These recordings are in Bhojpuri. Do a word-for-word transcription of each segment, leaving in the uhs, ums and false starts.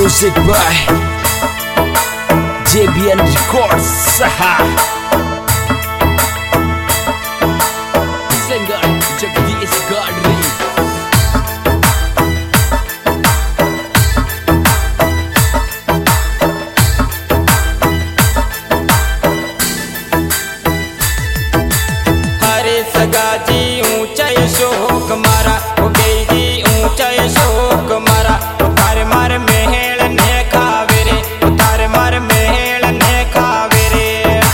Music by J B N Records. Singer Jagdish Gadri. हरे सगा जी ऊंचा शोक मारा ओ गई जी ऊंचा शोक मारा उतार मार मेहल ने खावे रे उतार मार मेहल ने खावे रे।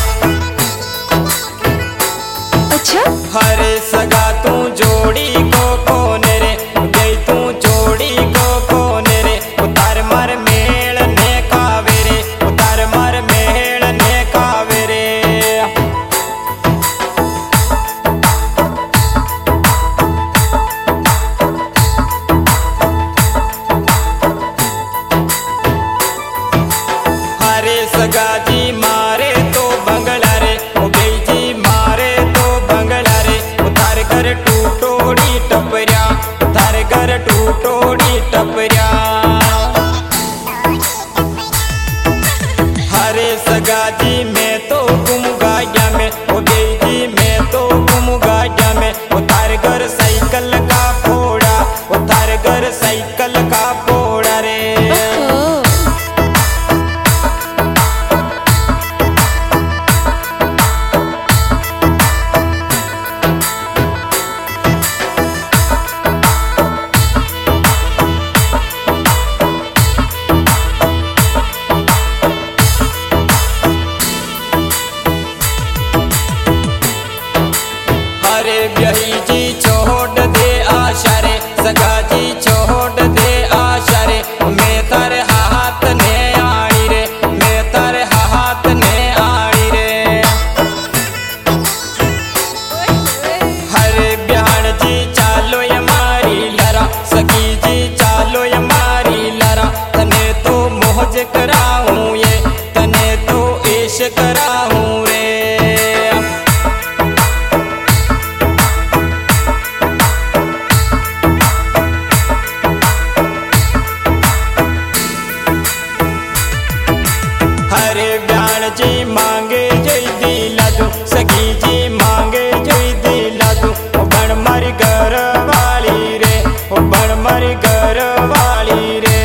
अच्छा हरे सगा तू जोड़ी को कोने रे गई तू जोड़ी को कोने रे उतार मार मेहल ने खावे रे उतार मार मेहल ने खावे रे। सगा जी मारे तो बंगला रे ओ गई जी मारे तो बंगला रे उतार कर टूटोड़ी टपरिया उतार कर टूटोड़ी टपरिया। हरे सगा जी मैं तो गुम गाया में ओ गई जी मैं तो गुम गाया में उतार कर साइकिल का फोड़ा उतार कर साइकिल का फोड़ा रे। हरे ब्याही जी छोड़ दे आशा रे सगा जी छोड़ दे आशा रे मैं तारे हाथ ने आड़ी रे मैं तारे हाथ ने आड़ी रे। हरे ब्याहन जी चालो ये मारी लरा सगी जी चालो ये मारी लरा तने तो मोहज कराऊं ये तने तो इश कराऊं रे। हरे ब्याण जी मांगे जोई दिला दू सगी जी मांगे जोई दिला दू ओ बण मारी घर वाली रे ओ बण मारी घर वाली रे।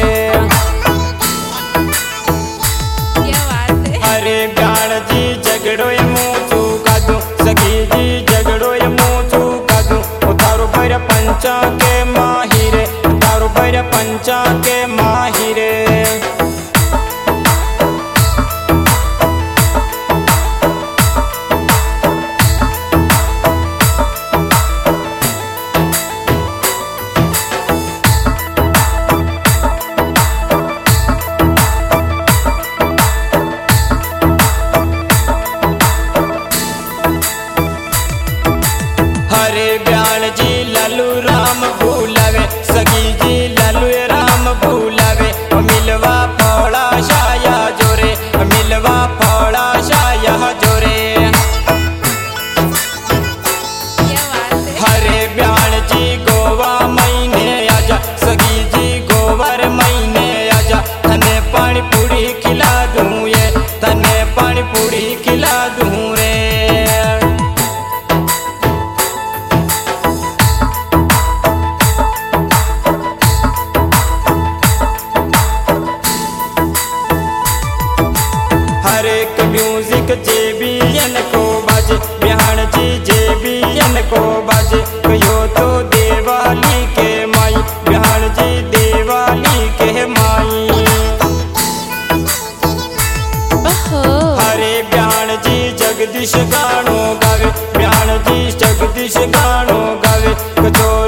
क्या बात है। हरे ब्याण जी झगड़ो ये मुँह चूका दू सगी जी झगड़ो ये मुँह चूका दू उतारो भैर पंचा के माही रे उतारो भैर पंचा के माही रे। हरे ब्याण जी लालू राम भूलावे सगी जी लालू राम भूलावे मिलवा फोड़ा शाया जोरे मिलवा फोड़ा शाया जोरे। क्या बात है। हरे ब्याण जी गोवा महीने आजा सगी जी गोवर महीने आजा तने पानी पूरी खिला दूं ये तने पानी पूरी खिला दूं रे। हरेक म्यूजिक जे बी एन को बाजे बिहान जी जे बी एन को बाजे कहो तो दिवाली के माई बिहान जी दिवाली के माई। हरे बिहान जी जगदीश गानो गावे बिहान जी जगदीश गानो गावे कचोर